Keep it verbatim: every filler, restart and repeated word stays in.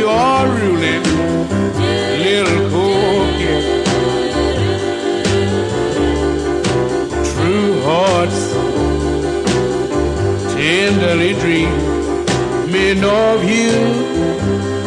you are ruling, little coquette. True hearts tenderly dream men of you.